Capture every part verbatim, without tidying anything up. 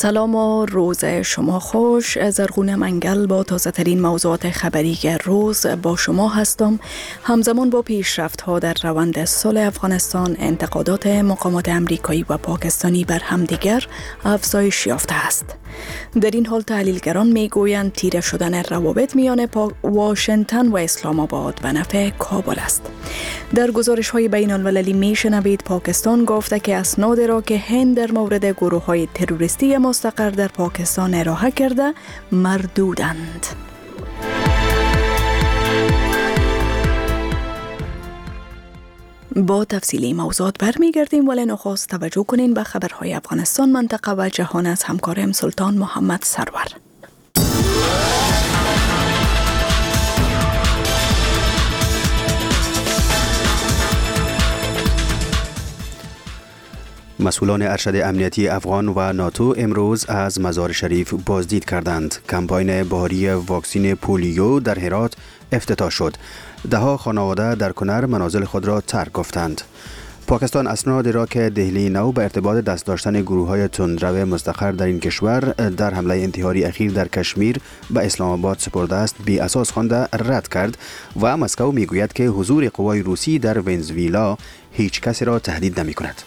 سلام و روز شما خوش. زرغون منگل با تازه ترین موضوعات خبری روز با شما هستم. همزمان با پیشرفت ها در روند صلح افغانستان، انتقادات مقامات امریکایی و پاکستانی بر همدیگر افزایش یافته است. در این حال تحلیلگران میگویند تیره شدن روابط میان واشنگتن و اسلام آباد به نفع کابل است. در گزارش های بین المللی میشنوید پاکستان گفته که اسناد را که هند در مورد گروه های تروریستی مستقر در پاکستان ارائه کرده مردودند. با تفصیلی موضوعات برمیگردیم، ولی نخست توجه کنین به خبرهای افغانستان، منطقه و جهان از همکارم سلطان محمد سرور. مسئولان ارشد امنیتی افغان و ناتو امروز از مزار شریف بازدید کردند. کمپاین بهاری واکسین پولیو در هرات افتتاح شد. دهها خانواده در کنر منازل خود را ترک گفتند. پاکستان اسنادی را که دهلی نو به ارتباط دست داشتن گروه‌های تندرو مستقر در این کشور در حمله انتحاری اخیر در کشمیر به اسلام آباد سپرده است بی اساس خوانده رد کرد و مسکو میگوید که حضور قوای روسی در ونزوئلا هیچ کسی را تهدید نمی‌کند.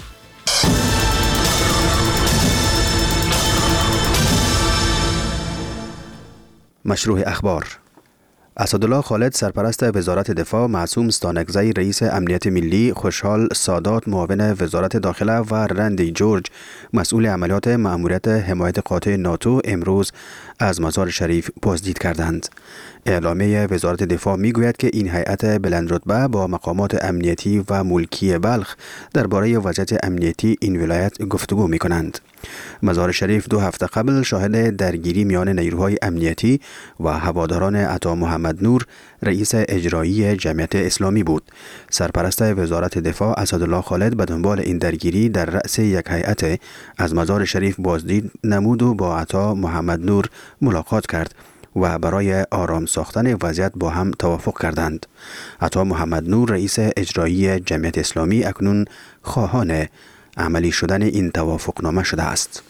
مشروع اخبار. اسدالله خالد سرپرست وزارت دفاع، معصوم ستانکزی رئیس امنیت ملی، خوشحال سادات معاون وزارت داخله و رندی جورج مسئول عملیات مأموریت حمایت قاطع ناتو امروز از مزار شریف بازدید کردند. اعلامیه وزارت دفاع میگوید که این هیئت بلندرتبه با مقامات امنیتی و ملکی بلخ درباره وضعیت امنیتی این ولایت گفتگو میکنند. مزار شریف دو هفته قبل شاهد درگیری میان نیروهای امنیتی و هواداران عطا محمد نور رئیس اجرایی جمعیت اسلامی بود. سرپرست وزارت دفاع اسدالله خالد به دنبال این درگیری در رأس یک هیئت از مزار شریف بازدید نمود و با عطا محمد نور ملاقات کرد و برای آرام ساختن وضعیت با هم توافق کردند. عطا محمد نور رئیس اجرایی جمعیت اسلامی اکنون خواهان عملی شدن این توافقنامه شده است.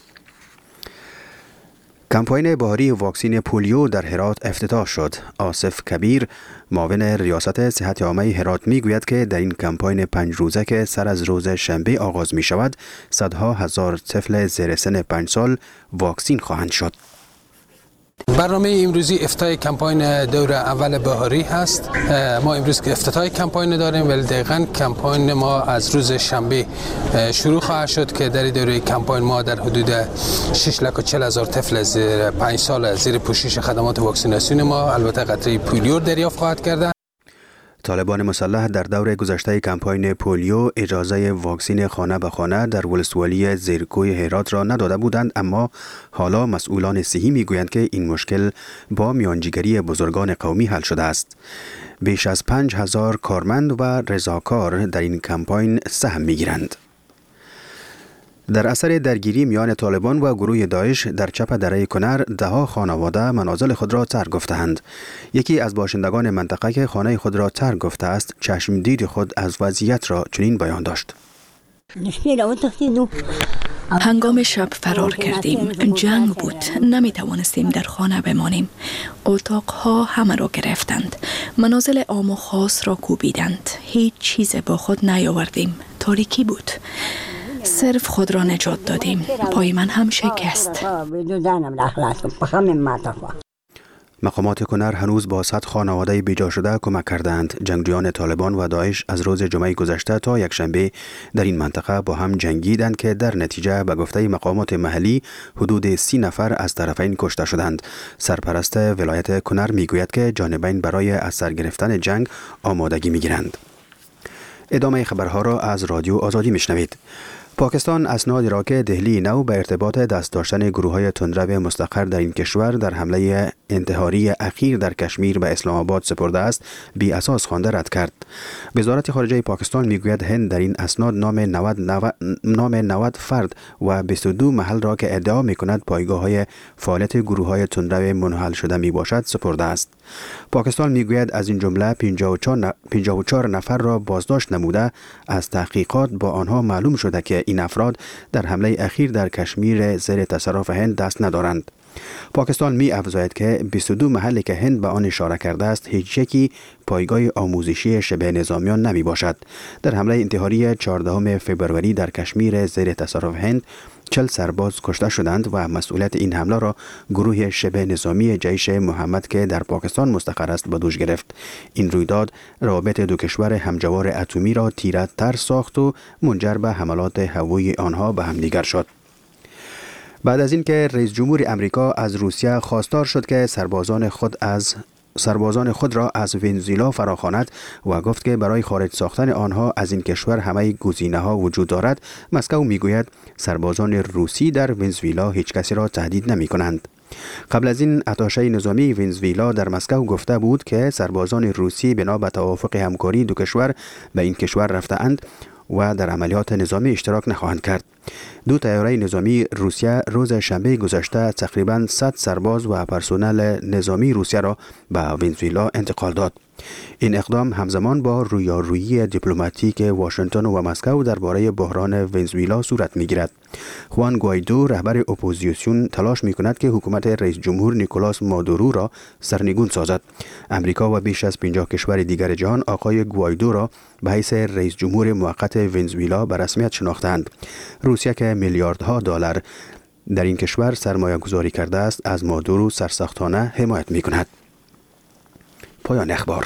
کمپاین بهاری واکسین پولیو در هرات افتتاح شد. آصف کبیر معاون ریاست صحت عامه هرات میگوید که در این کمپاین پنج روزه که سر از روز شنبه آغاز می شود، صدها هزار طفل زیر سن پنج سال واکسین خواهند شد. برنامه امروزی افتتاح کمپاین دور اول بهاری هست. ما امروز که افتتاح کمپاین داریم، ولی دقیقاً کمپاین ما از روز شنبه شروع خواهد شد که در دوره کمپاین ما در حدود شش لاک و چهل هزار طفل زیر پنج سال زیر پوشش خدمات واکسیناسیون ما البته قطره پولیو دریافت خواهد کرد. طالبان مسلح در دور گذشته کمپاین پولیو اجازه واکسین خانه به خانه در ولسوالی زیرکوی هرات را نداده بودند، اما حالا مسئولان صحی میگویند که این مشکل با میانجیگری بزرگان قومی حل شده است. بیش از پنج هزار کارمند و رضاکار در این کمپاین سهم میگیرند. در اثر درگیری میان طالبان و گروه داعش در چپ دره کنر، دهها خانواده منازل خود را ترک گفتند. یکی از باشندگان منطقه که خانه خود را ترک گفته است، چشم دید خود از وضعیت را چنین بیان داشت. هنگام شب فرار کردیم. جنگ بود. نمی توانستیم در خانه بمانیم. اتاقها همه را گرفتند. منازل عام و خاص را کوبیدند. هیچ چیز با خود نیاوردیم. تاریکی بود. صرف خود را نجات دادیم. پای من هم شکست. مقامات کنر هنوز با صد خانواده بیجا شده کمک کردند. جنگجویان طالبان و داعش از روز جمعه گذشته تا یک شنبه در این منطقه با هم جنگیدند که در نتیجه به گفته مقامات محلی حدود سی نفر از طرفین کشته شدند. سرپرست ولایت کنر میگوید که جانبین برای از سر گرفتن جنگ آمادگی میگیرند. ادامه خبرها را از رادیو آزادی میشنوید. پاکستان اسنادی را که دهلی نو به ارتباط دست داشتن گروه‌های تندرو مستقر در این کشور در حمله انتحاری اخیر در کشمیر به اسلام آباد سپرده است بی اساس خوانده رد کرد. وزارت خارجه پاکستان میگوید هند در این اسناد نام نود, نام نود فرد و بیست و دو محل را که ادعا میکند پایگاه‌های فعالیت گروه‌های تندرو منحل شده میباشد سپرده است. پاکستان میگوید از این جمله پنجاه و چهار نفر را بازداشت نموده از تحقیقات با آنها معلوم شده که این افراد در حمله اخیر در کشمیر زیر تصرف هند دست ندارند. پاکستان می افزاید که بیست و دو محلی که هند به آن اشاره کرده است هیچ یکی پایگاه آموزشی شبه نظامیان نمی باشد. در حمله انتحاری چهاردهم فوریه در کشمیر زیر تصرف هند چل سرباز کشته شدند و مسئولیت این حمله را گروه شبه نظامی جیش محمد که در پاکستان مستقر است به دوش گرفت. این رویداد روابط دو کشور همجوار اتمی را تیره تر ساخت و منجر به حملات هوایی آنها به همدیگر شد. بعد از اینکه رئیس جمهور امریکا از روسیه خواستار شد که سربازان خود از سربازان خود را از ونزوئلا فراخواند و گفت که برای خارج ساختن آنها از این کشور همه گزینه‌ها وجود دارد، مسکو میگوید سربازان روسی در ونزوئلا هیچ کسی را تهدید نمی کنند. قبل از این اتاشه نظامی ونزوئلا در مسکو گفته بود که سربازان روسی بنا به توافق همکاری دو کشور به این کشور رفته‌اند و در عملیات نظامی اشتراک نخواهند کرد. دو طیاره نظامی روسیه روز شنبه گذشته تقریباً صد سرباز و پرسنل نظامی روسیه را به ونزوئلا انتقال داد. این اقدام همزمان با رویارویی دیپلماتیک واشنگتن و مسکو درباره بحران ونزوئلا صورت می‌گیرد. خوان گوایدو رهبر اپوزیسیون تلاش می‌کند که حکومت رئیس جمهور نیکولاس مادورو را سرنگون سازد. امریکا و بیش از پنجاه کشور دیگر جهان آقای گوایدو را به حیث رئیس جمهور موقت ونزوئلا به رسمیت شناختند. روسیه که میلیاردها دلار در این کشور سرمایه گذاری کرده است از مادورو سرسختانه حمایت می‌کند. پایان اخبار.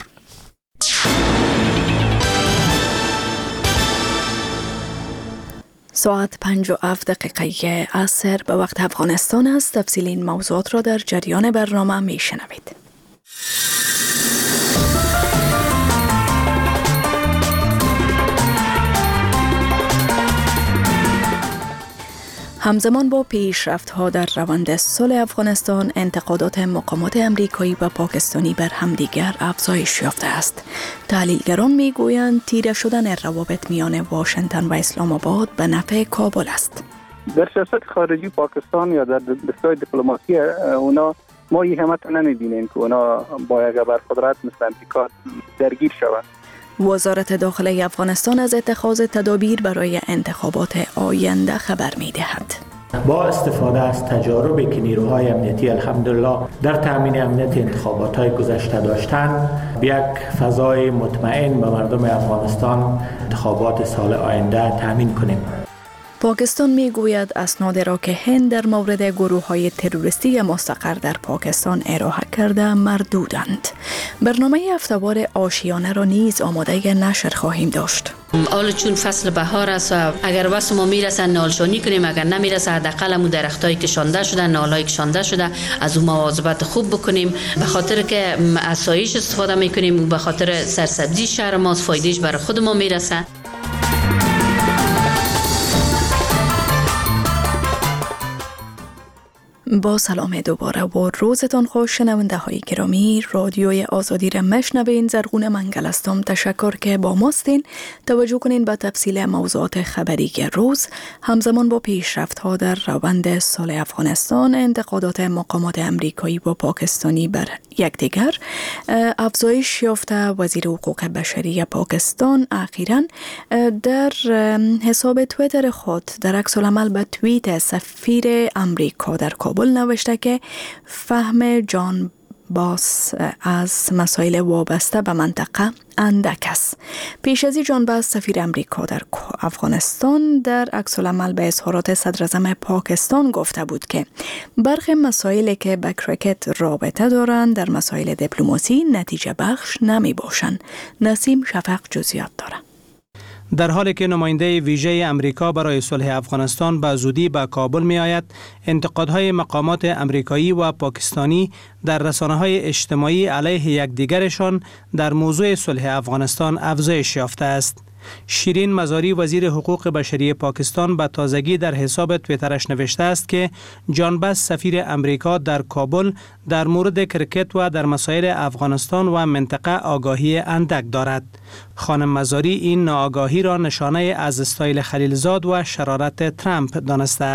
ساعت پنج و هفت دقیقه عصر به وقت افغانستان است. تفصیل این موضوعات را در جریان برنامه می شنوید. همزمان با پیشرفت‌ها در روند صلح افغانستان، انتقادات مقامات امریکایی و پاکستانی بر همدیگر افزایش یافته است. تحلیلگران می‌گویند تیره شدن روابط میان واشنگتن و اسلام آباد به نفع کابل است. در سیاست خارجی پاکستان یا در دستگاه دیپلماسی اونا ما این همت نمی‌بینیم که اونا با یک ابرقدرت مثل امریکا درگیر شوند. وزارت داخله افغانستان از اتخاذ تدابیر برای انتخابات آینده خبر می‌دهد. با استفاده از تجاربی که نیروهای امنیتی الحمدلله در تامین امنیت انتخابات‌های گذشته داشتند، یک فضای مطمئن به مردم افغانستان انتخابات سال آینده تامین کنیم. پاکستان میگوید اسناد را که هند در مورد گروه‌های تروریستی مستقر در پاکستان ارائه کرده مردودند. برنامه هفته‌وار آشیانه را نیز آماده نشر خواهیم داشت. حالا چون فصل بهار است و اگر واسه ما میرسه نالشانی کنیم، اگر نمیرسه حداقل همون درختایی که شانده شده، نالایی که شانده شده از اون مواظبت خوب بکنیم، به خاطر که اسایش استفاده میکنیم و به خاطر سرسبزی شهر ما فایدهش برای خود ما میرسه. با سلام دوباره و روزتان خوش. شنونده های گرامی، رادیوی آزادی را مشنوین. زرغون منگل هستم. تشکر که با ماستین. توجه کنین به تفصیل موضوعات خبری روز. همزمان با پیشرفت ها در روند صلح افغانستان، انتقادات مقامات امریکایی و پاکستانی بر یکدیگر افزایش یافته. وزیر حقوق بشری پاکستان اخیراً در حساب توییتر خود در عکس العمل به توییت سفیر امریکا در کابل نوشته که فهم جان باس از مسائل وابسته به منطقه اندک است. پیش از این جان باس سفیر امریکا در افغانستان در عکس العمل به اظهارات صدر اعظم پاکستان گفته بود که برخی مسائلی که به کرکت رابطه دارند در مسائل دیپلماسی نتیجه بخش نمی باشند. نسیم شفق جزئیات دارد. در حالی که نماینده ویژه امریکا برای صلح افغانستان به زودی به کابل می آید، انتقادهای مقامات امریکایی و پاکستانی در رسانه‌های اجتماعی علیه یکدیگرشان در موضوع صلح افغانستان افزایش یافته است. شیرین مزاری وزیر حقوق بشری پاکستان به تازگی در حساب توییترش نوشته است که جان باس سفیر امریکا در کابل در مورد کرکت و در مسائل افغانستان و منطقه آگاهی اندک دارد. خانم مزاری این ناآگاهی را نشانه از استایل خلیلزاد و شرارت ترامپ دانسته است.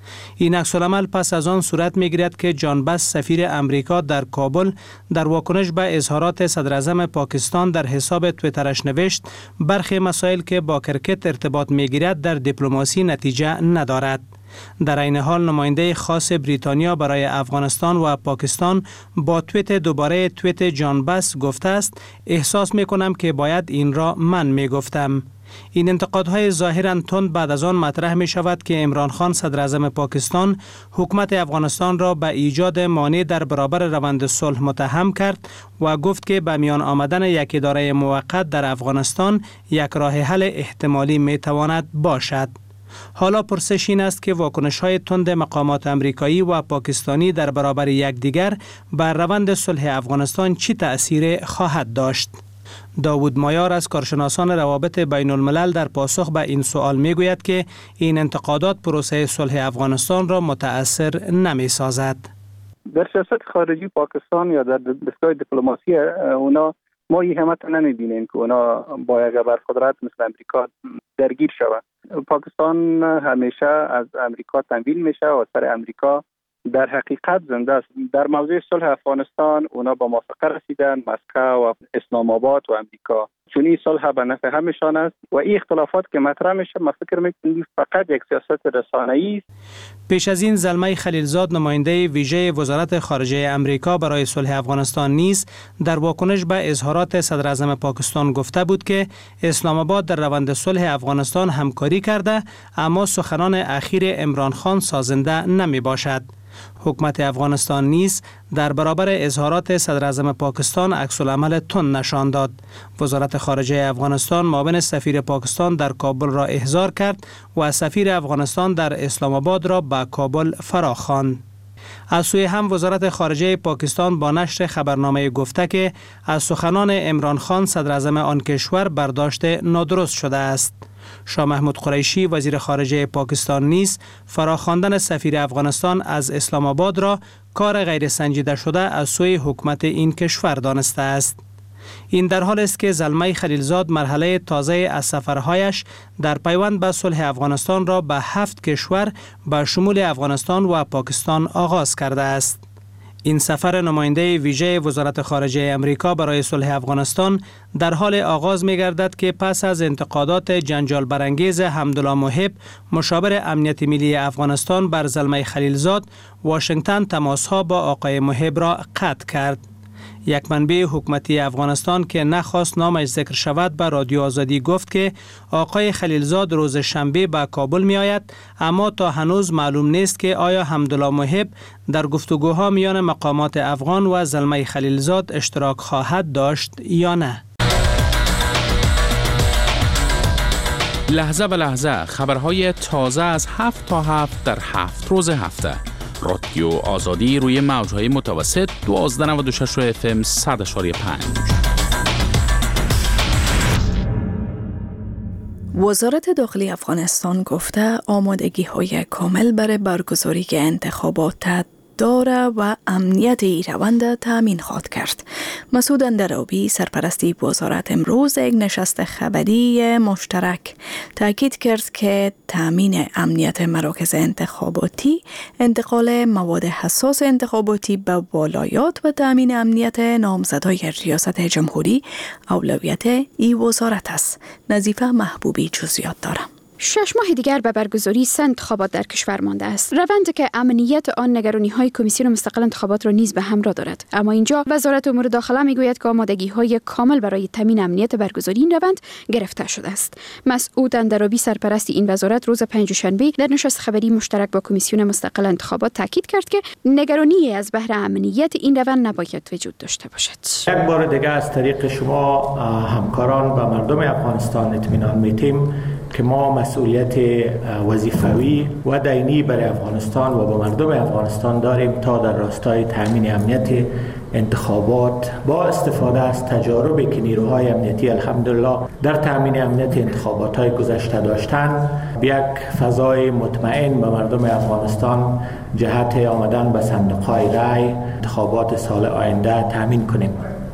این عکس‌العمل پس از آن صورت می‌گیرد که جان بس سفیر امریکا در کابل در واکنش به اظهارات صدر اعظم پاکستان در حساب توییترش نوشت برخی مسائل که با کرکت ارتباط می‌گیرد در دیپلماسی نتیجه ندارد. در این حال نماینده خاص بریتانیا برای افغانستان و پاکستان با توییت دوباره توییت جان بس گفته است احساس می‌کنم که باید این را من می‌گفتم. این انتقادهای ظاهراً تند بعد از آن مطرح می شود که عمران خان صدر اعظم پاکستان حکومت افغانستان را به ایجاد مانع در برابر روند صلح متهم کرد و گفت که به میان آمدن یک اداره موقت در افغانستان یک راه حل احتمالی می تواند باشد. حالا پرسش این است که واکنش‌های تند مقامات امریکایی و پاکستانی در برابر یکدیگر بر روند صلح افغانستان چه تأثیر خواهد داشت؟ داوود مایار از کارشناسان روابط بین الملل در پاسخ به این سوال می گوید که این انتقادات پروسه صلح افغانستان را متأثر نمی سازد. در سیاست خارجی پاکستان یا در دستگاه دیپلماسی اونا ما این همت نمی بینیم که اونا با یک ابرقدرت مثل امریکا درگیر شود. پاکستان همیشه از امریکا تمویل میشه و سر امریکا در حقیقت زنده است. در موضوع صلح افغانستان اونا با موافقه رسیدن، مسکو و اسلام آباد و امریکا، چون این صلح به نفع همشان است و این اختلافات که مطرح میشه من فکر میکنم فقط یک سیاست رسانه‌ای است. پیش از این زلمه خلیلزاد نماینده ویژه وزارت خارجه امریکا برای صلح افغانستان نیز در واکنش به اظهارات صدر اعظم پاکستان گفته بود که اسلام آباد در روند صلح افغانستان همکاری کرده اما سخنان اخیر عمران خان سازنده نمی باشد. حکومت افغانستان نیز در برابر اظهارات صدر اعظم پاکستان عکس‌العمل تند نشان داد. وزارت خارجه افغانستان معاون سفیر پاکستان در کابل را احضار کرد و سفیر افغانستان در اسلام آباد را به کابل فراخواند. از سوی هم وزارت خارجه پاکستان با نشر خبرنامه گفته که از سخنان عمران خان صدر اعظم آن کشور برداشت نادرست شده است. شاه محمود قریشی وزیر خارجه پاکستان نیز فراخواندن سفیر افغانستان از اسلام آباد را کار غیر سنجیده شده از سوی حکومت این کشور دانسته است. این در حال است که زلمه خلیلزاد مرحله تازه از سفرهایش در پیوند به صلح افغانستان را به هفت کشور به شمول افغانستان و پاکستان آغاز کرده است. این سفر نماینده ویژه وزارت خارجه امریکا برای صلح افغانستان در حال آغاز می گردد که پس از انتقادات جنجال برانگیز حمدالله محب مشاور امنیت ملی افغانستان بر زلمه خلیلزاد، واشنگتن تماسها با آقای محب را قطع کرد. یک منبع حکومتی افغانستان که نخواست نامش ذکر شود به رادیو آزادی گفت که آقای خلیلزاد روز شنبه به کابل می آید، اما تا هنوز معلوم نیست که آیا حمدالله محب در گفتگوها میان مقامات افغان و زلمه خلیلزاد اشتراک خواهد داشت یا نه. لحظه به لحظه خبرهای تازه از هفت تا هفت در هفت روز هفته. رادیو آزادی روی موجهای متوسط دوازده نود و شش اف ام صد اشاری پنج. وزارت داخلی افغانستان گفته آمادگی های کامل برای برگزاری انتخابات داره و امنیت ای روند تامین خواهد کرد. مسعود اندرابی سرپرستی وزارت امروز یک نشست خبری مشترک تاکید کرد که تامین امنیت مراکز انتخاباتی، انتقال مواد حساس انتخاباتی به ولایات و تامین امنیت نامزدهای ریاست جمهوری اولویت ای وزارت است. نظیفه محبوبی جزئیات دارم. شش ماه دیگر به برگزاری سه انتخابات در کشور مانده است. روند که امنیت آن نگرانی‌های کمیسیون مستقل انتخابات را نیز به همراه دارد. اما اینجا وزارت امور داخله میگوید که آمادگی‌های کامل برای تامین امنیت برگزاری این روند گرفته شده است. مسعود اندرابی سرپرست این وزارت روز پنجشنبه در نشست خبری مشترک با کمیسیون مستقل انتخابات تاکید کرد که نگرانی از بهره امنیت این روند نباید وجود داشته باشد. یک بار دیگر از طریق شما همکاران و مردم افغانستان اطمینان می‌دهیم که ما مسئولیت وظیفوی و دینی برای افغانستان و با مردم افغانستان داریم تا در راستای تامین امنیت انتخابات با استفاده از تجاربی که نیروهای امنیتی الحمدلله در تامین امنیت انتخابات‌های گذشته داشتند، یک فضای مطمئن به مردم افغانستان جهت آمدن به صندوق‌های رای انتخابات سال آینده تامین کنیم.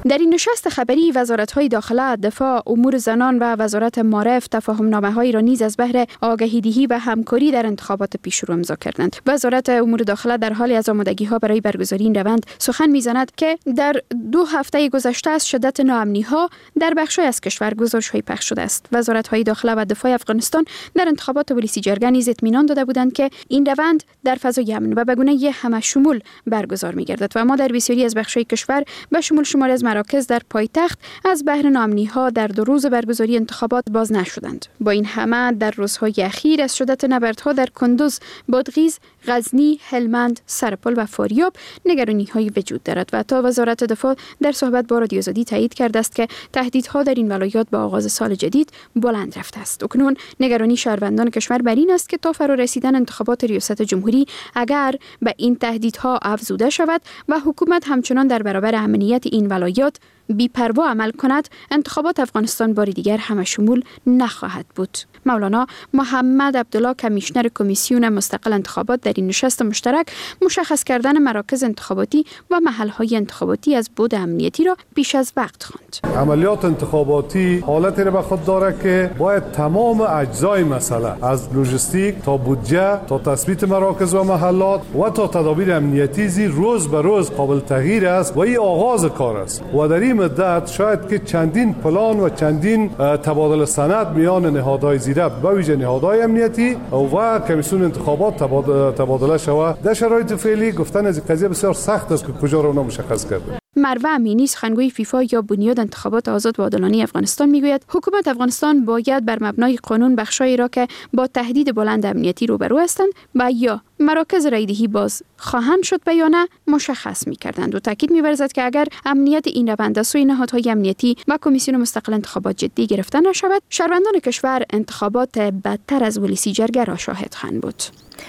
در این نشست خبری وزارت‌های داخله، دفاع، امور زنان و وزارت معارف تفاهم‌نامه‌هایی را نیز از بهر آگاهی‌دهی و همکاری در انتخابات پیشرو امضا کردند. وزارت امور داخله در حال از آمادگی‌ها برای برگزاری این روند سخن می‌زند که در دو هفته گذشته از شدت ناامنی‌ها در بخش‌های از کشور گزارش‌های پخش شده است. وزارت‌های داخله و دفاع افغانستان در انتخابات ولسی جرگه نیز اطمینان داده بودند که این روند در فضای امن و به گونه همه‌شمول برگزار می‌گردد و ما در بسیاری از بخش‌های کشور به شمول شماری از مراکز در پایتخت از بهر ناامنی‌ها در دو روز برگزاری انتخابات باز نشدند. با این همه در روزهای اخیر از شدت نبردها در کندوز، بادغیس، غزنی، هلمند، سرپل و فاریاب نگرانی‌های وجود دارد و تا وزارت دفاع در صحبت با رادیو آزادی تایید کرده است که تهدیدها در این ولایات با آغاز سال جدید بلند رفته است. اکنون نگرانی شهروندان کشور بر این است که تا فرا رسیدن انتخابات ریاست جمهوری اگر به این تهدیدها افزوده شود و حکومت همچنان در برابر امنیت این ولایات بی‌پروا عمل کند، انتخابات افغانستان بار دیگر همه‌شمول نخواهد بود. مولانا محمد عبدالله کمیشنر کمیسیون مستقل انتخابات در این نشست مشترک مشخص کردن مراکز انتخاباتی و محل‌های انتخاباتی از بعد امنیتی را بیش از وقت خواند. عملیات انتخاباتی حالتی را به خود داره که باید تمام اجزای مسئله از لوجستیک تا بودجه تا تثبیت مراکز و محلات و تا تدابیر امنیتی زی روز به روز قابل تغییر است و این آغاز کار است و در این مدت شاید که چندین پلان و چندین تبادل سند میان نهادهای زیره به ویژه نهادهای امنیتی و کمیسیون انتخابات تبادله شود. در شرایط فعلی گفتن از قضیه بسیار سخت است که کجا را مشخص کرده. مروه امینی سخنگوی فیفا یا بنیاد انتخابات آزاد و عادلانه افغانستان میگوید حکومت افغانستان باید بر مبنای قانون بخشایی را که با تهدید بلند امنیتی روبرو هستند و یا مراکز رایدهی باز خواهند شد و یا نه مشخص می‌کردند و تاکید می‌ورزد که اگر امنیت این روند از سوی نهادهای امنیتی و کمیسیون مستقل انتخابات جدی گرفته نشود، شهروندان کشور انتخابات بدتر از ولسی جرگه را شاهد خواهند بود.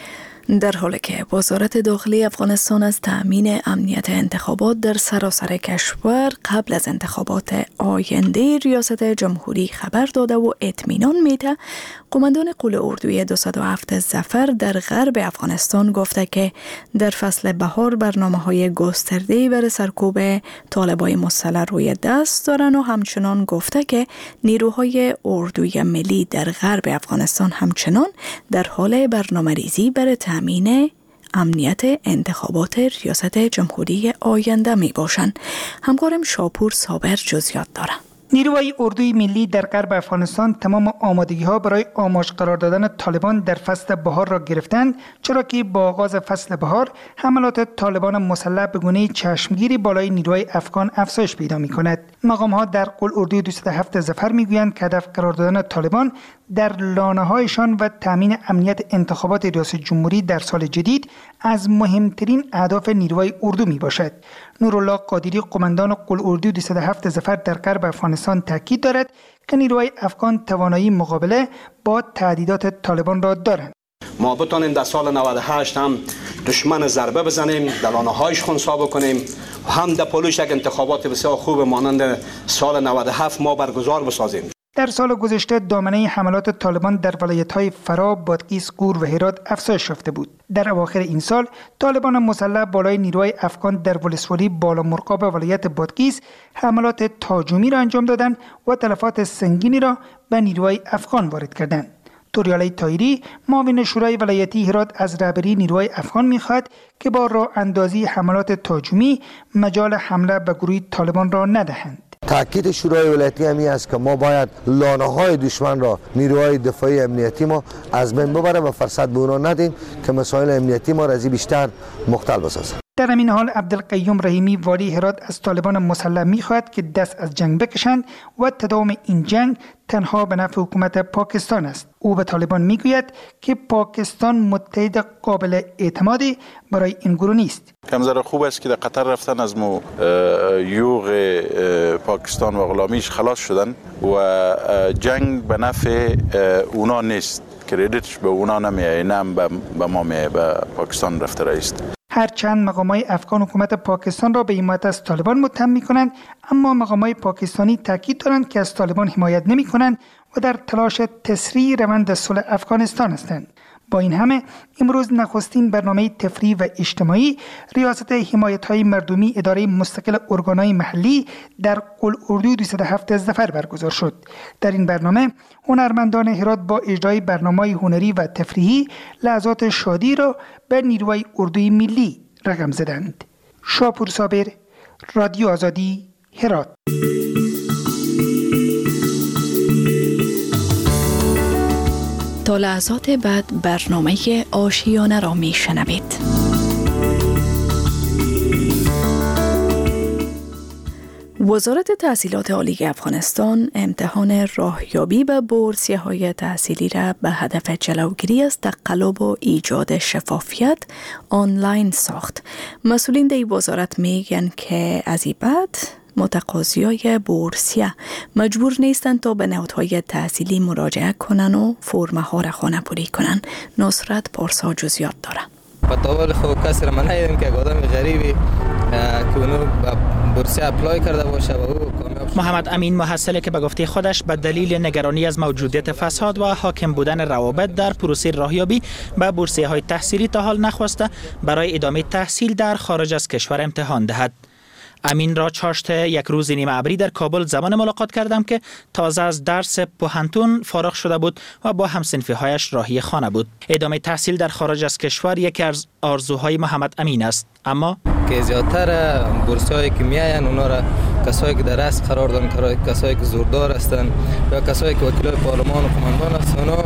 در حالی که وزارت داخلی افغانستان از تأمین امنیت انتخابات در سراسر کشور قبل از انتخابات آینده ریاست جمهوری خبر داده و اطمینان میده، قماندان قول اردوی دویست و هفت ظفر در غرب افغانستان گفته که در فصل بهار برنامه‌های گسترده‌ای برای سرکوب طالبان مسلح روی دست دارند و همچنان گفته که نیروهای اردوی ملی در غرب افغانستان همچنان در حال برنامه‌ریزی برای تامین امنیت انتخابات ریاست جمهوری آینده می باشند. همکارم شاپور صابر جزئیات دارد. نیروهای اردوی ملی در غرب افغانستان تمام آمادگی‌ها برای آماج قرار دادن طالبان در فصل بهار را گرفتند، چرا که با آغاز فصل بهار حملات طالبان مسلح به گونه چشمگیری بالای نیروهای افغان افزایش پیدا می‌کند. مقام‌ها در قول اردوی دویست و هفت ظفر می‌گویند که هدف قرار دادن طالبان در لانه‌هایشان و تامین امنیت انتخابات ریاست جمهوری در سال جدید از مهمترین اهداف نیروهای اردو میباشد. نورالله قادری قماندان قول اردوی دویست و هفت ظفر در غرب افغانستان تاکید دارد که نیروهای افغان توانایی مقابله با تهدیدات طالبان را دارند. ما بتانیم در سال نود و هشت هم دشمن ضربه بزنیم، در لانه‌هایش خنثی بکنیم، هم در پلوش یک انتخابات بسیار خوب مانند سال نود و هفت ما برگزار بسازیم. در سال گذشته دامنه حملات طالبان در ولایت‌های فرا، بادغیس، گور و هرات افزایش یافته بود. در اواخر این سال طالبان مسلح بالای نیروهای افغان در ولسوالی بالا مرغاب ولایت بادغیس حملات تهاجمی را انجام دادند و تلفات سنگینی را به نیروهای افغان وارد کردند. توریالی طاهری معاون شورای ولایتی هرات از رهبری نیروهای افغان می‌خواهد که با راه اندازی حملات تهاجمی مجال حمله به گروه طالبان را ندهند. تاکید شورای ولایتی همی است که ما باید لانه‌های دشمن را نیروهای دفاعی امنیتی ما از بین ببریم و فرصت به اونا ندیم که مسائل امنیتی ما را از بیشتر مختل بسازند. در همین حال عبدالقیوم رحیمی والی هرات از طالبان مسلح می‌خواهد که دست از جنگ بکشند و تداوم این جنگ تنها به نفع حکومت پاکستان است. او به طالبان میگوید که پاکستان متحد قابل اعتمادی برای این گروه نیست. کمزر خوب است که در قطر رفتن از مو یوغ پاکستان و غلامیش خلاص شدن و جنگ به نفع اونا نیست. کردیتش به اونا نمیه، نه به ما میه، به پاکستان رفته است. هرچند مقامات افغان حکومت پاکستان را به حمایت از طالبان متهم می‌کنند، اما مقامات پاکستانی تاکید دارند که از طالبان حمایت نمی‌کنند و در تلاش تسریع روند صلح افغانستان هستند. با این همه امروز نخستین برنامه تفریحی و اجتماعی ریاست حمایت‌های مردمی اداره مستقل ارگان‌های محلی در قلعه‌اردو دویست و هفت ظفر برگزار شد. در این برنامه هنرمندان هرات با اجرای برنامه‌های هنری و تفریحی لحظات شادی را به نیروهای اردوی ملی رقم زدند. شاپور صابر، رادیو آزادی، هرات. تا لحظات بعد برنامه آشیانه را می شنوید. وزارت تحصیلات عالی افغانستان امتحان راهیابی به بورسیه‌های تحصیلی را به هدف جلوگیری از تقلب و ایجاد شفافیت آنلاین ساخت. مسئولین در وزارت میگن که از این بعد متقاضیای بورسیه مجبور نیستند تا به نهادهای تحصیلی مراجعه کنن و فرم ها را خانه‌پوری کنن. نصرت پارسا جزئیات داره. بطور خود کسی را من ندیدم که آدم غریبی که اونو بورسیه اپلای کرده باشه و او کامیاب. محمد امین محصلی که به گفته خودش به دلیل نگرانی از موجودیت فساد و حاکم بودن روابط در پروسه راهیابی به بورسیه های تحصیلی تا حال نخواسته برای ادامه تحصیل در خارج از کشور امتحان دهد. امین را چاشت یک روز نیمه ابری در کابل زمان ملاقات کردم که تازه از درس پوهنتون فارغ شده بود و با همصنفی هایش راهی خانه بود. ادامه تحصیل در خارج از کشور یکی از آرزوهای محمد امین است، اما که زیادتر بورسیایی که میاین اونا را کسایی که در رأس قرار دارن، کسایی که زوردار هستند یا کسایی که وکیلای پارلمان و قماندان هستند، اونا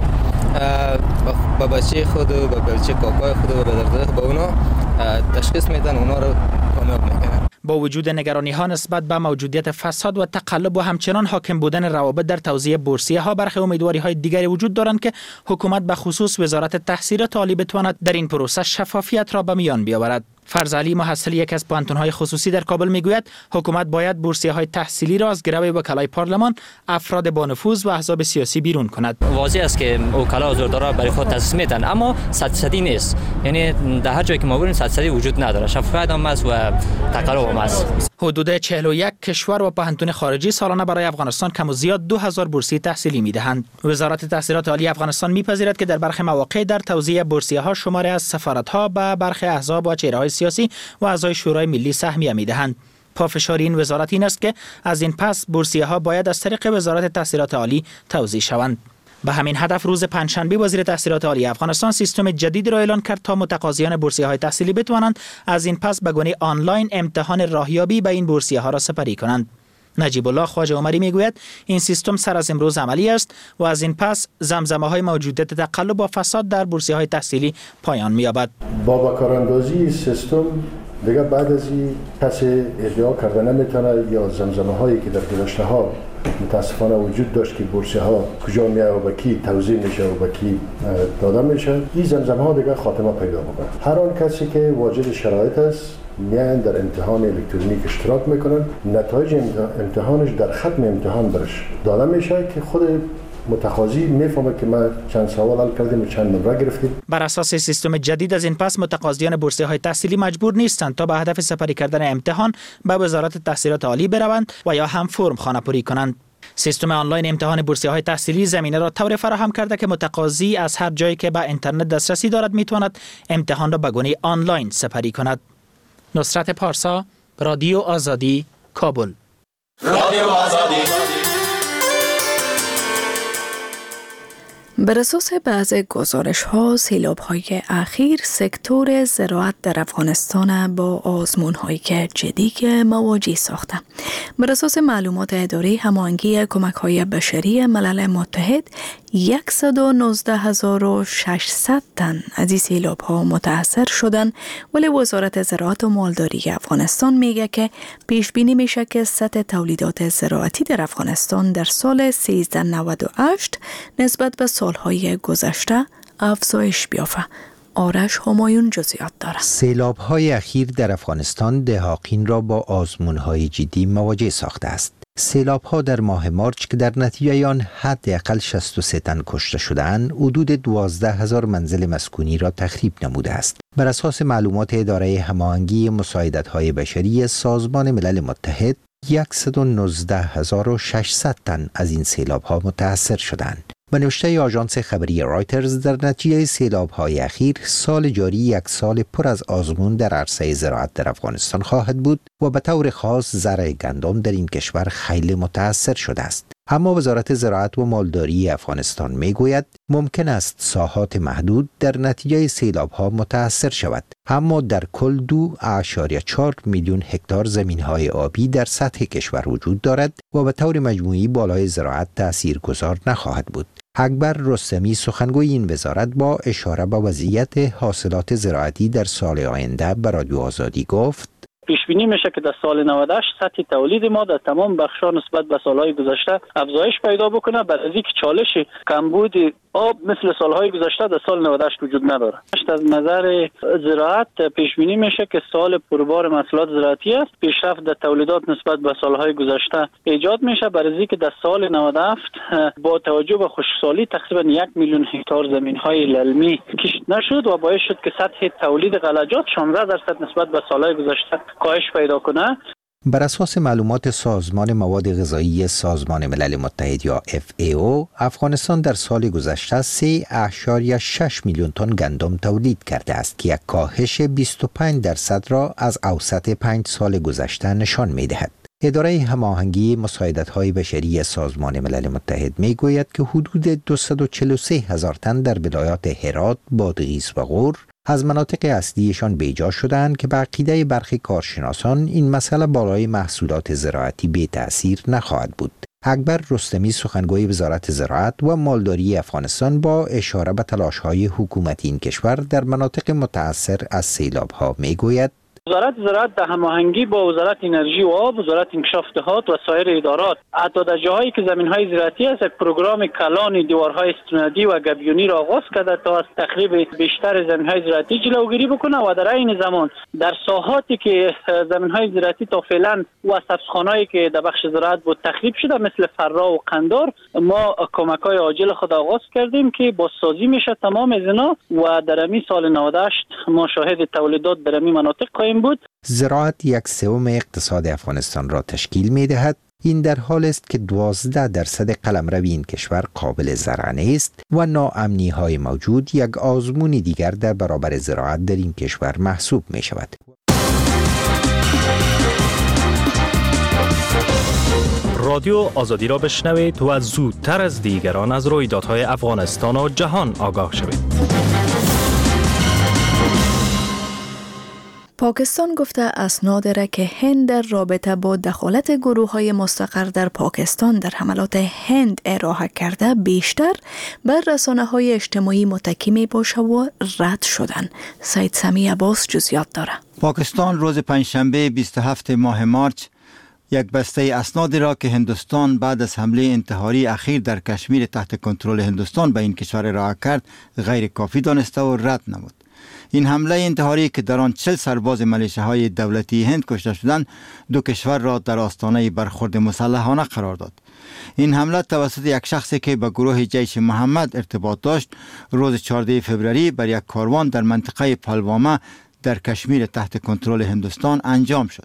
با بچه خود و با بچه کاکای خود و با درده با اونا تشخیص میدن، اونا رو کامیاب میکنن. با وجود نگرانی ها نسبت به موجودیت فساد و تقلب و همچنان حاکم بودن روابط در توزیع بورسیه ها، برخی امیدواری های دیگری وجود دارند که حکومت به خصوص وزارت تحصیلات عالی بتواند در این پروسه شفافیت را به میان بیاورد. فرزعلی محصل یک از پوهنتون‌های خصوصی در کابل میگوید حکومت باید بورسیه‌های تحصیلی را از گرو وکلای پارلمان، افراد با نفوذ و احزاب سیاسی بیرون کند. واضح است که وکلا زوردارا برای خود تصمیم می‌گیرند، اما صد درصدی نیست. یعنی در هر جایی که ما بریم صد درصدی وجود نداره. شفافیت هم است و تقلب هم است. حدود چهل و یک کشور و پوهنتون خارجی سالانه برای افغانستان کم و زیاد دو هزار بورسیه تحصیلی می‌دهند. وزارت تحصیلات عالی افغانستان می‌پذیرد که در برخی مواقع در توزیع بورسیه‌ها شماری از سفارت‌ها به برخی احزاب و چهره‌های سیاسی و اعضای شورای ملی سهمیه می‌دهند. پافشاری این وزارت این است که از این پس بورسیه‌ها باید از طریق وزارت تحصیلات عالی توزیع شوند. به همین هدف روز پنجشنبه وزیر تحصیلات عالی افغانستان سیستم جدید را اعلان کرد تا متقاضیان بورسیه‌های تحصیلی بتوانند از این پس به گونه آنلاین امتحان راهیابی به این بورسیه‌ها را سپری کنند. نجیب الله خواجه عمری میگوید این سیستم سر از امروز عملی است و از این پس زمزمه‌های موجودیت تقلب و فساد در بورسیه‌های تحصیلی پایان می‌یابد. با کاراندازی سیستم دیگه بعد از این کسی ادعا کرده نمیتونه یا زمزمه هایی که در گذشته ها متاسفانه وجود داشت که بورسیه ها کجا میاد و به کی توزیع میشه و به کی داده میشه، این زمزمه ها دیگه خاتمه پیدا بکنه. هر آن کسی که واجد شرایط است میان در امتحان الکترونیک اشتراک میکنن، نتایج امتحانش در ختم امتحان برش داده میشه که خود متقاضی میفهمه که ما چند سوال حل کردیم و چند نمره گرفتیم. بر اساس سیستم جدید از این پس متقاضیان بورسیه‌های تحصیلی مجبور نیستند تا به هدف سپری کردن امتحان به وزارت تحصیلات عالی بروند و یا هم فرم خانه‌پوری کنند. سیستم آنلاین امتحان بورسیه‌های تحصیلی زمینه را طور فراهم کرده که متقاضی از هر جایی که به اینترنت دسترسی دارد میتواند امتحان را به گونه آنلاین سپری کند. نصرت پارسا، رادیو آزادی، کابل. رادیو آزادی. بر اساس بعض گزارش ها، سیلاب های اخیر سکتور زراعت در افغانستان با آزمون های جدی که مواجه ساخته. بر اساس معلومات اداره هماهنگی کمک های بشری ملل متحد، صد و نوزده هزار و ششصد تن از این سیلاب ها متاثر شدن، ولی وزارت زراعت و مالداری افغانستان میگه که پیش بینی میشه که سطح تولیدات زراعتی در افغانستان در سال سیزده نود و هشت نسبت به سالهای گذشته افزایش بیافته. آرش همایون جزئیات دارد. سیلاب‌های اخیر در افغانستان دهاقین را با آزمون‌های جدی مواجه ساخته است. سیلاب‌ها در ماه مارچ که در نتیجه آن حداقل شصت و سه تن کشته شده‌اند، حدود دوازده هزار منزل مسکونی را تخریب نموده است. بر اساس معلومات اداره هماهنگی مساعدت‌های بشری سازمان ملل متحد، صد و نوزده هزار و ششصد تن از این سیلاب‌ها متاثر شدند. به نوشته آژانس خبری رایترز، در نتیجه سیلاب‌های اخیر سال جاری یک سال پر از آزمون در عرصه زراعت در افغانستان خواهد بود و به طور خاص زرع گندم در این کشور خیلی متاثر شده است. اما وزارت زراعت و مالداری افغانستان میگوید ممکن است ساحات محدود در نتیجه سیلاب‌ها متاثر شود، اما در کل دو اعشاریه چهار میلیون هکتار زمین‌های آبی در سطح کشور وجود دارد و به طور مجموعی بالای زراعت تاثیرگذار نخواهد بود. اکبر رستمی سخنگوی این وزارت با اشاره به وضعیت حاصلات زراعتی در سال آینده به رادیو آزادی گفت: پیش بینی میشه که در سال نود و هشت سطح تولید ما در تمام بخش‌ها نسبت به سالهای گذشته افزایش پیدا بکنه، برای اینکه چالش کمبود آب مثل سالهای گذشته در سال نود و هشت وجود نداره. از نظر زراعت پیش بینی میشه که سال پربار محصولات زراعتی است. پیشرفت در تولیدات نسبت به سالهای گذشته ایجاد میشه، برای اینکه در سال نود و هفت با توجه به خشکسالی تقریبا یک میلیون هکتار زمین‌های للمی کشت نشد و باعث شد که سطح تولید غلجات شانزده درصد نسبت به سالهای گذشته کاهش پیدا کنه. بر اساس معلومات سازمان مواد غذایی سازمان ملل متحد یا اف ای او، افغانستان در سال گذشته سه اعشاریه شش میلیون تن گندم تولید کرده است که یک کاهش بیست و پنج درصد را از اوسط پنج سال گذشته نشان می‌دهد. اداره هماهنگی مساعدت‌های بشری سازمان ملل متحد می‌گوید که حدود دویست و چهل و سه هزار تن در ولایات هرات، بادغیس و غور از مناطق اصلیشان بیجا شدند که به عقیده برخی کارشناسان این مسئله بالای محصولات زراعتی بی تأثیر نخواهد بود. اکبر رستمی سخنگوی وزارت زراعت و مالداری افغانستان با اشاره به تلاش‌های حکومت این کشور در مناطق متأثر از سیلاب‌ها می‌گوید: وزارت زراعت در هماهنگی با وزارت انرژی و آب، وزارت انکشاف دهات و سایر ادارات حتی در جاهایی که زمین‌های زراعتی است، یک پروگرام کلان دیوارهای استنادی و گبیونی را آغاز کرده تا از تخریب بیشتر زمین‌های زراعتی جلوگیری بکنه و در عین زمان در ساحاتی که زمین‌های زراعتی تا فعلا و سبزخانه‌ای که در بخش زراعت بود تخریب شده مثل فرا و قندار، ما کمک‌های عاجل خود آغاز کردیم که بازسازی میشه تمام از اینا و در همین سال نود و هشت ما شاهد تولیدات در همین مناطق بود. زراعت یک سوم اقتصاد افغانستان را تشکیل می دهد. این در حال است که دوازده درصد قلمرو این کشور قابل زرع نیست و ناامنی های موجود یک آزمون دیگر در برابر زراعت در این کشور محسوب می شود. رادیو آزادی را بشنوید و زودتر از دیگران از رویدادهای افغانستان و جهان آگاه شوید. پاکستان گفته اسناد را که هند در رابطه با دخالت گروه های مستقر در پاکستان در حملات هند ارائه کرده بیشتر بر رسانه های اجتماعی متکی می باشه و رد شدن. سید سمی عباس جزئیات داره. پاکستان روز پنجشنبه بیست و هفتم ماه مارچ یک بسته اسنادی را که هندوستان بعد از حمله انتحاری اخیر در کشمیر تحت کنترل هندوستان به این کشور ارائه کرد غیر کافی دانسته و رد نمود. این حمله انتحاری که در آن چهل سرباز ملیشه‌های دولتی هند کشته شدند، دو کشور را در آستانه برخورد مسلحانه قرار داد. این حمله توسط یک شخصی که به گروه جیش محمد ارتباط داشت، روز چهاردهم فوریه بر یک کاروان در منطقه پلواما در کشمیر تحت کنترل هندوستان انجام شد.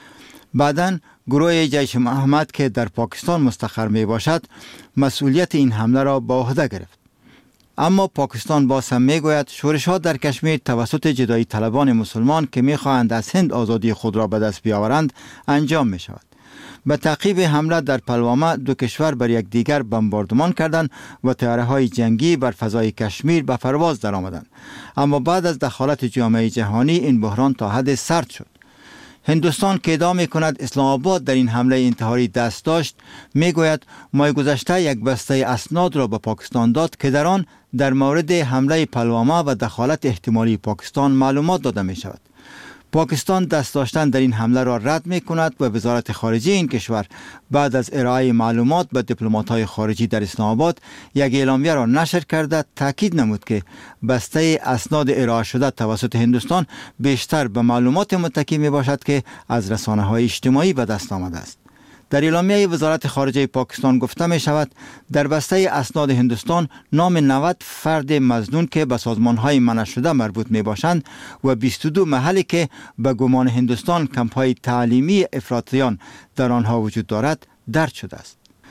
بعداً گروه جیش محمد که در پاکستان مستقر می باشد، مسئولیت این حمله را به عهده گرفت. اما پاکستان باز هم میگوید شورش‌ها در کشمیر توسط جدایی طلبان مسلمان که میخواهند از هند آزادی خود را به دست بیاورند انجام می شود. به تعقیب حمله در پلواما دو کشور بر یک دیگر بمباردمان کردند و طیاره‌های جنگی بر فضای کشمیر به پرواز درآمدند. اما بعد از دخالت جامعه جهانی این بحران تا حد سرد شد. هندوستان که ادعا می‌کند اسلام آباد در این حمله انتحاری دست داشت، میگوید ماه گذشته یک بسته اسناد را به پاکستان داد که در آن در مورد حمله پلواما و دخالت احتمالی پاکستان معلومات داده می شود. پاکستان دست داشتن در این حمله را رد می کند و وزارت خارجه این کشور بعد از ارائه معلومات به دیپلمات‌های خارجی در اسلام آباد یک اعلامیه را نشر کرده تاکید نمود که بسته اسناد ارائه شده توسط هندوستان بیشتر به معلومات متکی می باشد که از رسانه‌های اجتماعی به دست آمده است. در اعلامیه وزارت خارجه پاکستان گفته می شود در بسته اسناد هندوستان نام نود فرد مظنون که به سازمان‌های منع شده مربوط می باشند و بیست و دو محلی که به گمان هندوستان کمپ‌های تعلیمی افراطیان در آنها وجود دارد درج شده است.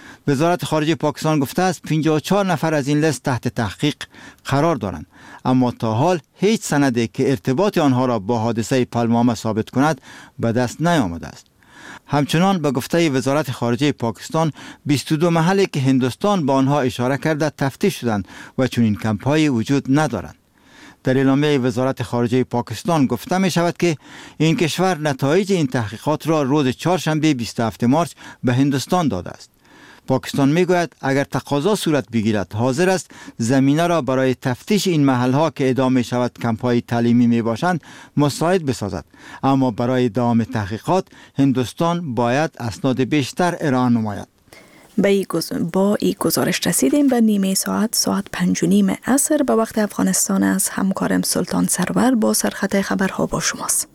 وزارت خارجه پاکستان گفته است پنجاه و چهار نفر از این لیست تحت تحقیق قرار دارند، اما تا حال هیچ سندی که ارتباط آنها را با حادثه پالمامه ثابت کند به دست نیامده است. همچنان به گفته وزارت خارجه پاکستان بیست و دو محلی که هندوستان به آنها اشاره کرده تفتیش شدند و چنین کمپ‌هایی وجود ندارند. در اعلامیه وزارت خارجه پاکستان گفته می شود که این کشور نتایج این تحقیقات را روز چهارشنبه بیست و هفتم مارس به هندوستان داده است. پاکستان می گوید اگر تقاضا صورت بگیرد حاضر است زمینه را برای تفتیش این محلها که ادعا می شود کمپ‌های تعلیمی می باشند مساعد بسازد، اما برای دوام تحقیقات هندوستان باید اسناد بیشتر ارائه نماید. با این گزارش رسیدیم به نیمه ساعت ساعت پنج و نیم عصر به وقت افغانستان. از همکارم سلطان سرور با سرخط خبرها با شماست.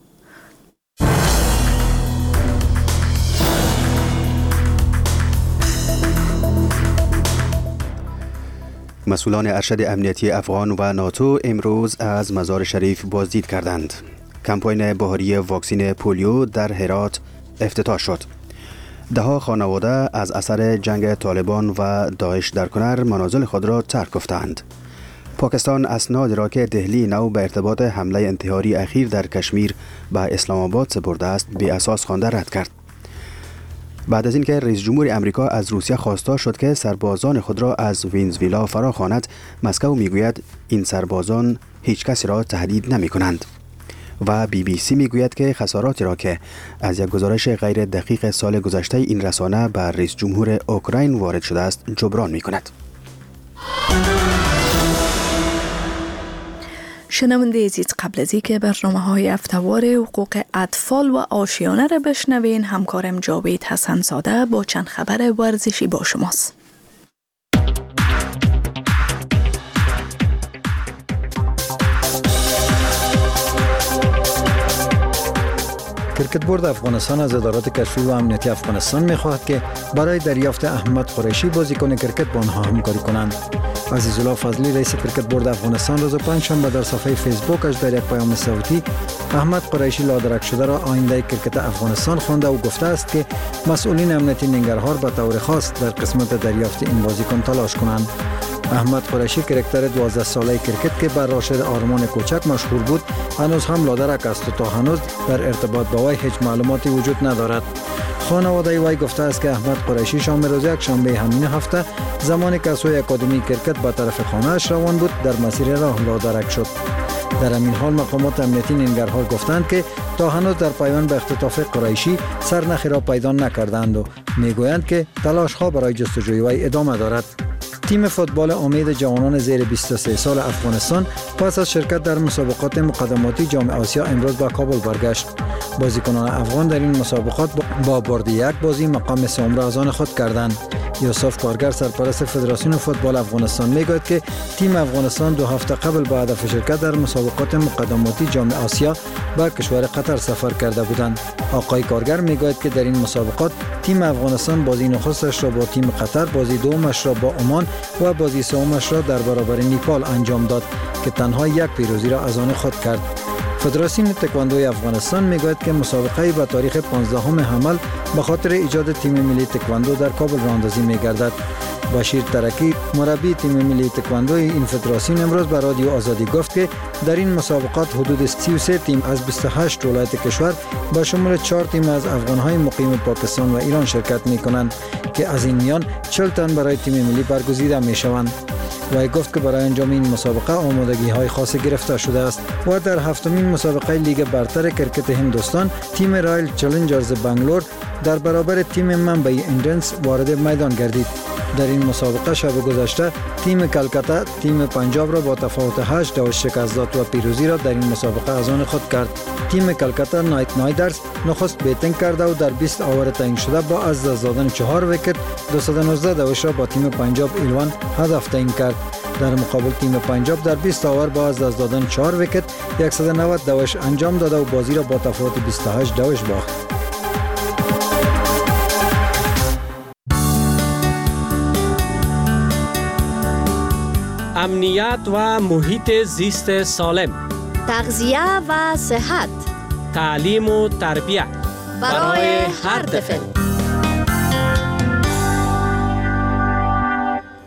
مسئولان ارشد امنیتی افغان و ناتو امروز از مزار شریف بازدید کردند. کمپاین بهاری واکسین پولیو در هرات افتتاح شد. دهها خانواده از اثر جنگ طالبان و داعش در کنر منازل خود را ترک گفتند. پاکستان اسناد را که دهلی نو به ارتباط حمله انتحاری اخیر در کشمیر به اسلام آباد سپرده است بی اساس خوانده رد کرد. بعد از اینکه رئیس جمهور امریکا از روسیه خواستار شد که سربازان خود را از ونزوئلا فرا خواند، مسکو میگوید این سربازان هیچ کسی را تهدید نمی کنند. و بی بی سی میگوید که خساراتی را که از یک گزارش غیر دقیق سال گذشته این رسانه بر رئیس جمهور اوکراین وارد شده است جبران می کند. شنونده عزیز، قبل از اینکه برنامه‌های هفته‌وار حقوق اطفال و آشیانه را بشنوین، همکارم جاوید حسن زاده با چند خبر ورزشی با شماست. کرکت بورد افغانستان از ادارات کشفی و امنیتی افغانستان می‌خواهد که برای دریافت احمد قریشی بازیکن کرکت با آنها همکاری کنند. عزیزالله فضلی رئیس کرکت بورد افغانستان روز پنجشنبه در صفحه فیسبوکش در یک پیام صوتی احمد قریشی لادرک شده را آینده کرکت افغانستان خوانده و گفته است که مسئولین امنیتی ننگرهار به طور خاص در قسمت دریافت این بازیکن تلاش کنند. احمد قریشی کرکتر دوازده ساله کرکت که بر راشد آرمان کوچک مشهور بود هنوز هم لادرک است و تا هنوز در ارتباط با وی هیچ معلوماتی وجود ندارد. خانواده وی گفته است که احمد قریشی شام روز یک شنبه همین هفته زمانی که سوی اکادمی کرکت به طرف خانه‌اش روان بود در مسیر راه لادرک شد. در همین حال مقامات امنیتی ننگرهار گفتند که تا هنوز در پیوند به اختطاف قریشی سرنخی را پیدا نکردند و میگویند که تلاش‌ها برای جستجوی وی ادامه دارد. تیم فوتبال امید جوانان زیر بیست و سه سال افغانستان پس از شرکت در مسابقات مقدماتی جام آسیا امروز به کابل برگشت. بازیکنان افغان در این مسابقات با برد یک بازی مقام سوم را از آن خود کردند. یوسف کارگر سرپرست فدراسیون فوتبال افغانستان میگوید که تیم افغانستان دو هفته قبل به هدف شرکت در مسابقات مقدماتی جام آسیا به کشور قطر سفر کرده بودند. آقای کارگر میگوید که در این مسابقات تیم افغانستان بازی نخستش را با تیم قطر، بازی دومش را با عمان و بازی سومش را در برابر نیپال انجام داد که تنها یک پیروزی را از آن خود کرد. فدراسیون تکواندوی افغانستان میگوید که مسابقه به تاریخ پانزدهم حمل به خاطر ایجاد تیم ملی تکواندو در کابل راه‌اندازی میگردد. بشیر ترکی مربی تیم ملی تکواندوی این فدراسیون امروز به رادیو آزادی گفت که در این مسابقات حدود سی و سه تیم از بیست و هشت ولایت کشور به شمول چهار تیم از افغان‌های مقیم پاکستان و ایران شرکت می‌کنند که از این میان چهل تن برای تیم ملی برگزیده می‌شوند. وی گفت که برای انجام این مسابقه آمادگی‌های خاص گرفته شده است و در هفتمین مسابقه لیگ برتر کرکت هندوستان تیم رایل چالنجرز بنگلور در برابر تیم منبعی ایندنس وارد میدان گردید. در این مسابقه شب گذشته تیم کلکتا تیم پنجاب را با تفاوت هشت دو شکست داد و پیروزی را در این مسابقه از آن خود کرد. تیم کلکتا نایت نایدرز نخست بیتینگ کرده و در بیست آور تعیین شده با از دست دادن چهار ویکت دویست و نوزده دوش را با تیم پنجاب ایلوان هدف تعیین کرد. در مقابل تیم پنجاب در بیست آور با از دست دادن چهار ویکت صد و نود دوش انجام داده و بازی را با تفاوت بیست و هشت دوش باخت. امنیت و محیط زیست سالم، تغذیه و صحت، تعلیم و تربیت برای هر طفل.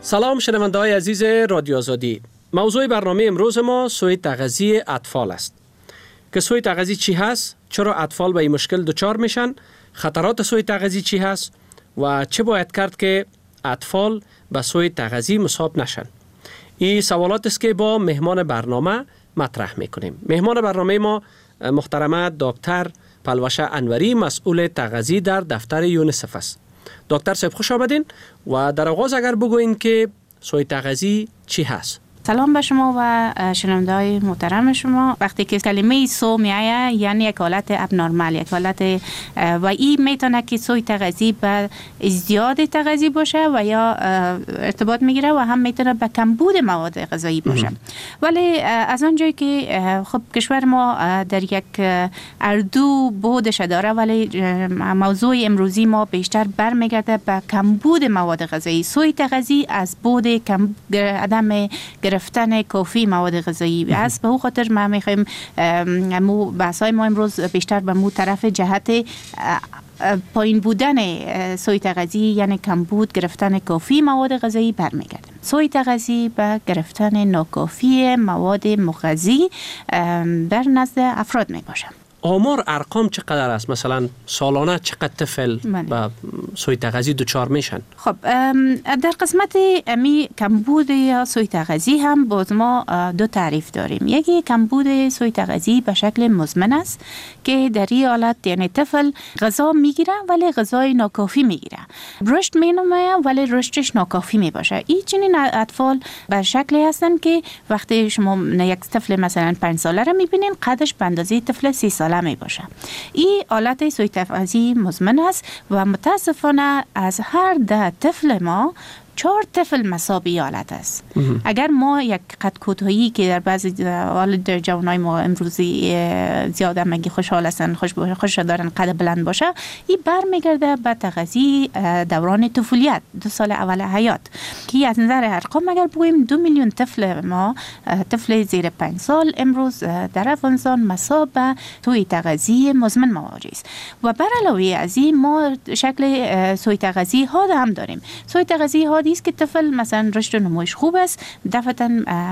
سلام شنونده های عزیز رادیو آزادی. موضوع برنامه امروز ما سوء تغذیه اطفال است. که سوء تغذیه چی هست؟ چرا اطفال به این مشکل دچار میشن؟ خطرات سوء تغذیه چی هست؟ و چه باید کرد که اطفال به سوء تغذیه مصاب نشن؟ این سوالات است که با مهمان برنامه مطرح میکنیم. مهمان برنامه ما محترمه دکتر پلوشه انوری، مسئول تغذیه در دفتر یونیسف است. دکتر صاحب خوش آمدین و در آغاز اگر بگوین که سوء تغذیه چی هست؟ سلام به شما و شنونده‌های محترم شما. وقتی که کلمه سو میایه یعنی یک حالت ابنرمال، یک حالت و این میتونه که سوء تغذیه به ازدیاد تغذیه باشه و یا ارتباط میگیره و هم میتونه به کمبود مواد غذایی باشه. ولی از آنجایی که خب کشور ما در یک اردو بودش داره، ولی موضوع امروزی ما بیشتر برمیگرده به کمبود مواد غذایی. سوء تغذیه از بود کم عدم گرفتن کافی مواد غذایی است. به اون خاطر ما میخوایم مو بحث‌های ما امروز بیشتر به مو طرف جهت پایین بودن سوء تغذیه یعنی کمبود گرفتن کافی مواد غذایی برمیگردیم. سوء تغذیه به گرفتن ناکافی مواد مغذی در نزد افراد می باشه. آمار ارقام چقدر است؟ مثلا سالانه چقدر طفل با سوء تغذیه دچار میشن؟ خب در قسمت امی کمبود یا سوء تغذیه هم باز ما دو تعریف داریم. یکی کمبود سوء تغذیه به شکل مزمن است که در این حالت یعنی طفل غذا میگیره ولی غذای ناکافی میگیره، رشد مینمایه ولی رشدش ناکافی میباشه. این چنین اطفال به شکلی هستن که وقتی شما یک طفل مثلا پنج ساله رو میبینین قدش به اندازه طفل سی ساله می باشه. این حالت سوء تغذیه مزمن است و متاسفانه از هر ده طفل ما چهار طفل مساوی حالت است. اگر ما یک قد کوتاهی که در بعضی حال در جوانای ما امروزی زیاد مگی خوشحال هستن، خوش خوش دارن قد بلند باشه، این برمیگرده به تغذیه دوران طفولیت، دو سال اول حیات که از نظر ارقام اگر بگوییم دو میلیون طفل ما طفل زیر پنج سال امروز در افغانستان مساوی به سوء تغذیه مزمن مواجه است. و بر علاوه از این ما شکل سوء تغذیه ها هم داریم. سوء تغذیه ها است که طفل مثلا رشد و نموش خوب است، دفعتا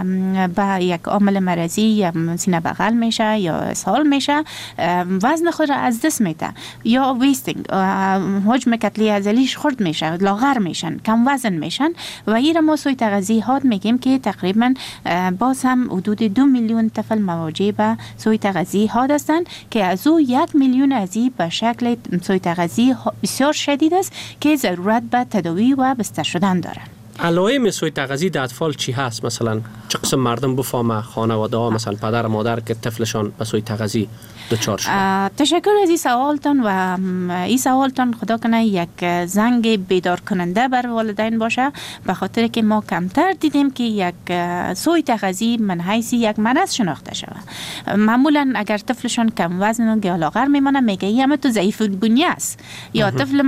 با یک عامل مرضی یا سینه بغل میشه یا اسهال میشه، وزن خود را از دست میده یا ویستینگ، حجم کتله عضلیش خرد میشه، لاغر میشن، کم وزن میشن و این ما سوء تغذیه ها میگیم که تقریبا باز هم حدود دو میلیون طفل مواجه به سوء تغذیه ها هستند که از او یک میلیون از این به شکل سوء تغذیه بسیار شدید است که ضرورت به تداوی و بستر شدن دارن. علائم سوء تغذیه در اطفال چی هست؟ مثلا چه قسم مردم بفهمه، خانواده ها مثلا پدر و مادر که طفلشان به سوء تغذیه دچار شده؟ تشکر از این سوالتان و این سوالتان خدا کنه یک زنگ بیدار کننده بر والدین باشه، به خاطر که ما کمتر دیدیم که یک سوء تغذیه من حیث یک مرض شناخته شود. معمولا اگر طفلشان کم وزن و لاغر میمونه میگه همه تو ضعیف البنیه است یا طفل